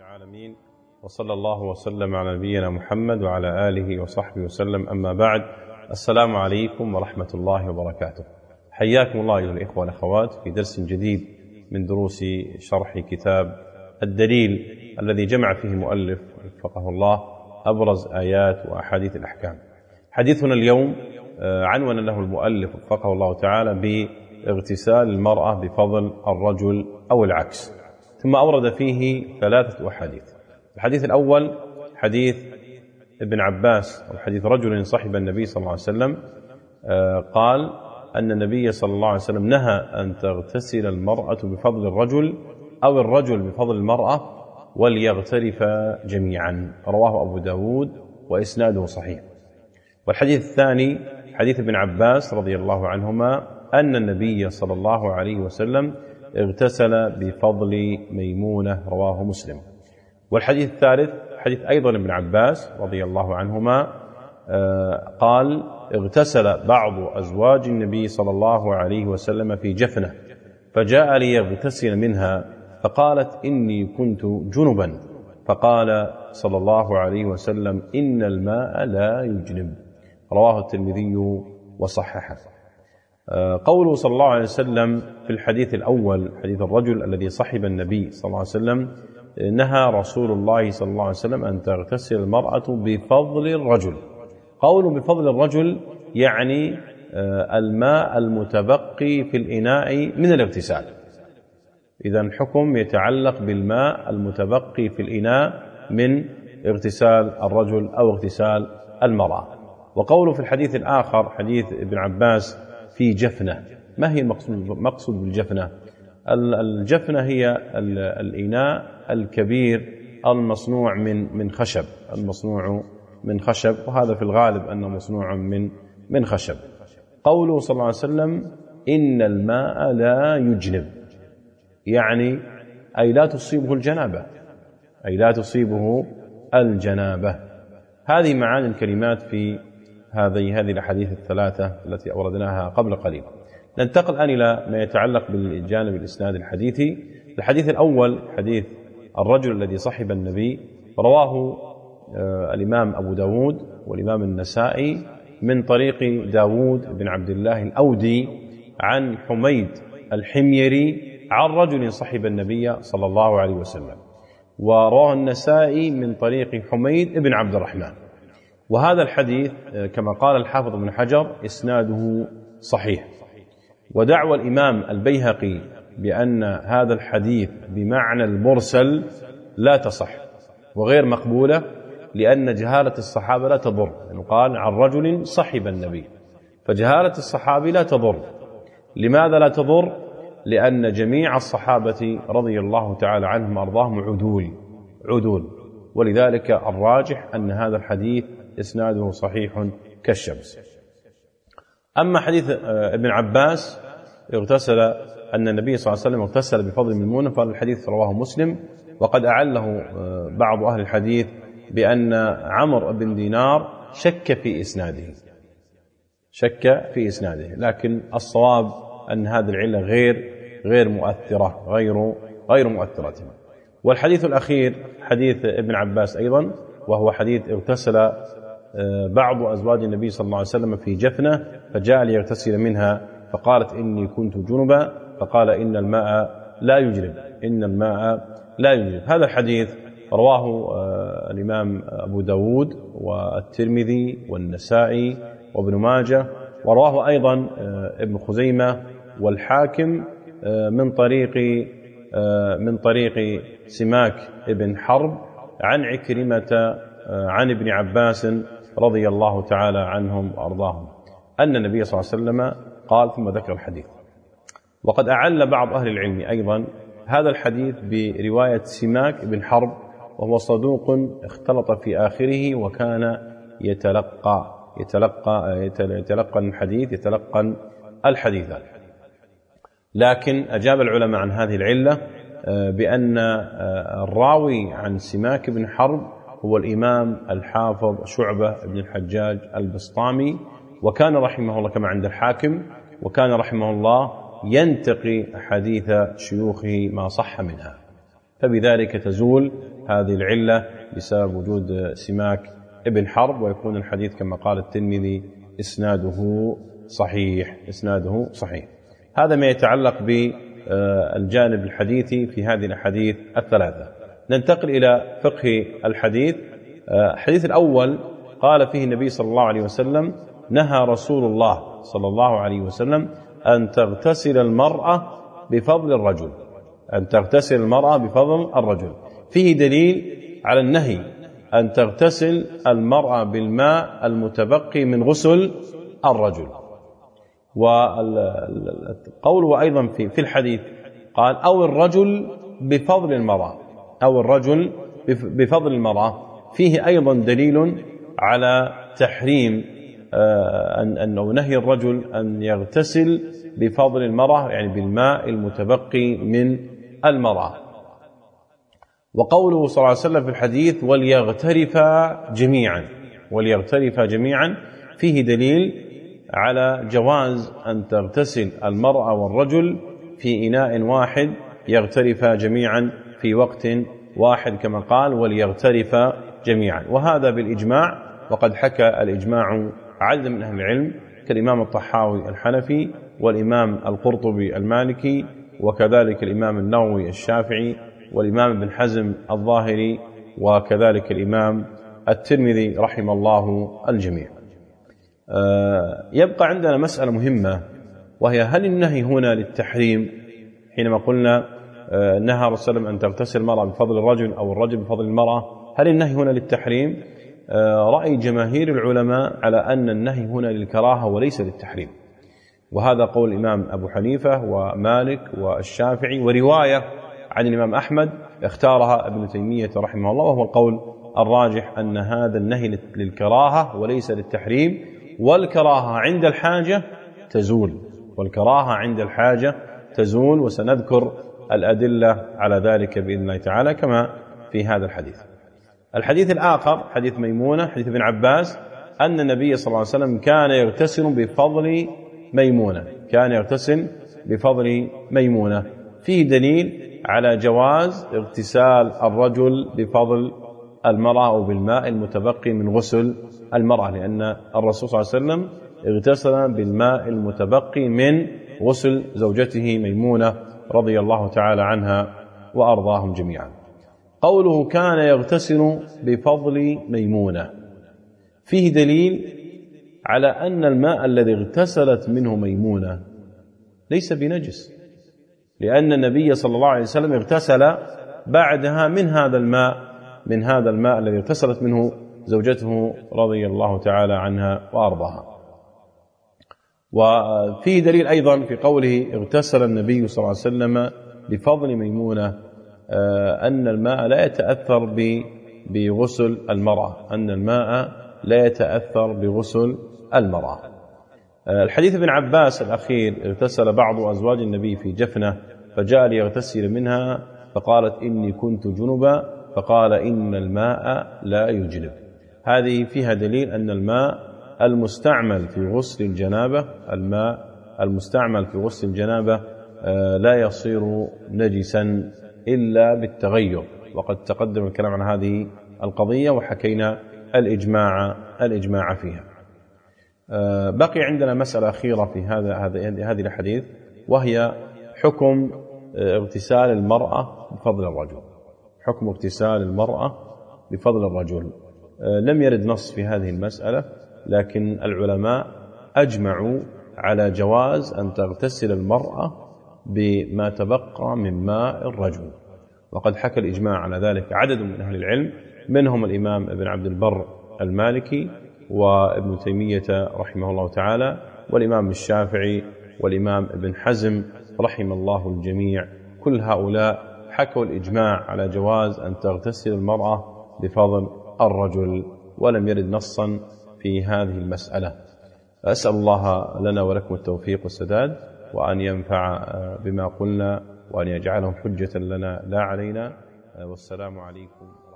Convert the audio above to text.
العالمين، وصلى الله وسلم على نبينا محمد وعلى آله وصحبه وسلم. أما بعد، السلام عليكم ورحمة الله وبركاته. حياكم الله أيها الإخوة والأخوات في درس جديد من دروس شرح كتاب الدليل الذي جمع فيه مؤلف وفقه الله أبرز آيات وأحاديث الأحكام. حديثنا اليوم عنوان له المؤلف وفقه الله تعالى باغتسال المرأة بفضل الرجل أو العكس، ثم أورد فيه 3 أحاديث. الحديث الأول حديث ابن عباس أو حديث رجل صحب النبي صلى الله عليه وسلم، قال أن النبي صلى الله عليه وسلم نهى أن تغتسل المرأة بفضل الرجل أو الرجل بفضل المرأة وليغترفا جميعا، رواه أبو داود وإسناده صحيح. والحديث الثاني حديث ابن عباس رضي الله عنهما أن النبي صلى الله عليه وسلم اغتسل بفضل ميمونة، رواه مسلم. والحديث الثالث حديث أيضا ابن عباس رضي الله عنهما، قال اغتسل بعض أزواج النبي صلى الله عليه وسلم في جفنة فجاء ليغتسل منها فقالت إني كنت جنبا، فقال صلى الله عليه وسلم إن الماء لا يجنب، رواه الترمذي وصححه. قوله صلى الله عليه وسلم في الحديث الأول حديث الرجل الذي صحب النبي صلى الله عليه وسلم، نهى رسول الله صلى الله عليه وسلم أن تغتسل المرأة بفضل الرجل. قوله بفضل الرجل يعني الماء المتبقي في الإناء من الاغتسال، إذن حكم يتعلق بالماء المتبقي في الإناء من اغتسال الرجل أو اغتسال المرأة. وقوله في الحديث الآخر حديث ابن عباس في جفنة، ما هي المقصود بالجفنة؟ الجفنة هي الإناء الكبير المصنوع من خشب، المصنوع من خشب، وهذا في الغالب أنه مصنوع من خشب. قوله صلى الله عليه وسلم إن الماء لا يجنب، يعني أي لا تصيبه الجنابة، أي لا تصيبه الجنابة. هذه معاني الكلمات في هذه الأحاديث الثلاثة التي أوردناها قبل قليل. ننتقل الآن إلى ما يتعلق بالجانب الإسناد الحديثي. الحديث الأول حديث الرجل الذي صحب النبي، رواه الإمام أبو داود والإمام النسائي من طريق داود بن عبد الله الأودي عن حميد الحميري عن رجل صحب النبي صلى الله عليه وسلم، ورواه النسائي من طريق حميد بن عبد الرحمن. وهذا الحديث كما قال الحافظ ابن حجر إسناده صحيح. ودعوى الإمام البيهقي بأن هذا الحديث بمعنى المرسل لا تصح وغير مقبولة، لأن جهالة الصحابة لا تضر، يعني قال عن رجل صحب النبي، فجهالة الصحابي لا تضر. لماذا لا تضر؟ لأن جميع الصحابة رضي الله تعالى عنهم وأرضاهم عدول، ولذلك الراجح أن هذا الحديث إسناده صحيح كالشمس. أما حديث ابن عباس اغتسل أن النبي صلى الله عليه وسلم اغتسل بفضل ميمونة، فالحديث رواه مسلم. وقد أعله بعض أهل الحديث بأن عمرو بن دينار شك في إسناده، لكن الصواب أن هذه العلة غير مؤثرة، غير مؤثرة. والحديث الأخير حديث ابن عباس أيضا، وهو حديث اغتسل بعض أزواج النبي صلى الله عليه وسلم في جفنة فجاء ليغتسل منها فقالت إني كنت جنبا، فقال إن الماء لا يجنب. هذا الحديث رواه الإمام أبو داود والترمذي والنسائي وابن ماجه، ورواه أيضا ابن خزيمة والحاكم من طريق سماك ابن حرب عن عكرمة عن ابن عباس رضي الله تعالى عنهم وأرضاهم أن النبي صلى الله عليه وسلم قال، ثم ذكر الحديث. وقد أعل بعض أهل العلم أيضا هذا الحديث برواية سماك بن حرب، وهو صدوق اختلط في آخره، وكان يتلقن الحديث. لكن أجاب العلماء عن هذه العلة بأن الراوي عن سماك بن حرب هو الإمام الحافظ شعبة بن الحجاج البسطامي، وكان رحمه الله كما عند الحاكم، وكان رحمه الله ينتقي حديث شيوخه ما صح منها. فبذلك تزول هذه العلة بسبب وجود سماك ابن حرب، ويكون الحديث كما قال الترمذي إسناده صحيح. هذا ما يتعلق بالجانب الحديثي في هذه الأحاديث الثلاثة. ننتقل إلى فقه الحديث. الحديث الأول قال فيه النبي صلى الله عليه وسلم: نهى رسول الله صلى الله عليه وسلم أن تغتسل المرأة بفضل الرجل، فيه دليل على النهي أن تغتسل المرأة بالماء المتبقي من غسل الرجل. والقول أيضا في الحديث قال: أو الرجل بفضل المرأة، فيه أيضا دليل على تحريم أنه نهي الرجل أن يغتسل بفضل المرأة، يعني بالماء المتبقي من المرأة. وقوله صلى الله عليه وسلم في الحديث: وليغترفا جميعا، فيه دليل على جواز أن تغتسل المرأة والرجل في إناء واحد، يغترفا جميعا في وقت واحد كما قال: وليغترفا جميعا. وهذا بالإجماع، وقد حكى الإجماع عدد من أهل العلم كالإمام الطحاوي الحنفي، والإمام القرطبي المالكي، وكذلك الإمام النووي الشافعي، والإمام ابن حزم الظاهري، وكذلك الإمام الترمذي رحم الله الجميع. يبقى عندنا مسألة مهمة، وهي: هل النهي هنا للتحريم حينما قلنا نهى رسول الله أن تغتسل المرأة بفضل الرجل أو الرجل بفضل المرأة؟ هل النهي هنا للتحريم؟ رأي جماهير العلماء على أن النهي هنا للكراهة وليس للتحريم، وهذا قول الإمام أبو حنيفة ومالك والشافعي، ورواية عن الإمام أحمد اختارها ابن تيمية رحمه الله، وهو القول الراجح أن هذا النهي للكراهة وليس للتحريم، والكراهة عند الحاجة تزول، وسنذكر الأدلة على ذلك بإذن الله تعالى كما في هذا الحديث. الحديث الآخر حديث ميمونة، حديث ابن عباس، أن النبي صلى الله عليه وسلم كان يغتسل بفضل ميمونة، فيه دليل على جواز اغتسال الرجل بفضل المرأة أو بالماء المتبقي من غسل المرأة، لأن الرسول صلى الله عليه وسلم اغتسل بالماء المتبقي من غسل زوجته ميمونة رضي الله تعالى عنها وأرضاهم جميعا. قوله كان يغتسل بفضل ميمونة، فيه دليل على أن الماء الذي اغتسلت منه ميمونة ليس بنجس، لأن النبي صلى الله عليه وسلم اغتسل بعدها من هذا الماء الذي اغتسلت منه زوجته رضي الله تعالى عنها وأرضاها. وفيه دليل أيضا في قوله اغتسل النبي صلى الله عليه وسلم بفضل ميمونة، أن الماء لا يتأثر بغسل المرأة، الحديث ابن عباس الأخير: اغتسل بعض أزواج النبي في جفنة فجاء ليغتسل منها فقالت إني كنت جنبا فقال إن الماء لا يجنب. هذه فيها دليل أن الماء المستعمل في غسل الجنابة لا يصير نجسا إلا بالتغير، وقد تقدم الكلام عن هذه القضية وحكينا الإجماع فيها. بقي عندنا مسألة أخيرة في هذه الحديث، وهي حكم اغتسال المرأة بفضل الرجل. لم يرد نص في هذه المسألة، لكن العلماء أجمعوا على جواز أن تغتسل المرأة بما تبقى من ماء الرجل، وقد حكى الإجماع على ذلك عدد من أهل العلم، منهم الإمام ابن عبد البر المالكي، وابن تيمية رحمه الله تعالى، والإمام الشافعي، والإمام ابن حزم رحم الله الجميع. كل هؤلاء حكوا الإجماع على جواز أن تغتسل المرأة بفضل الرجل، ولم يرد نصا في هذه المسألة. أسأل الله لنا ولكم التوفيق والسداد، وأن ينفع بما قلنا، وأن يجعله حجة لنا لا علينا. والسلام عليكم.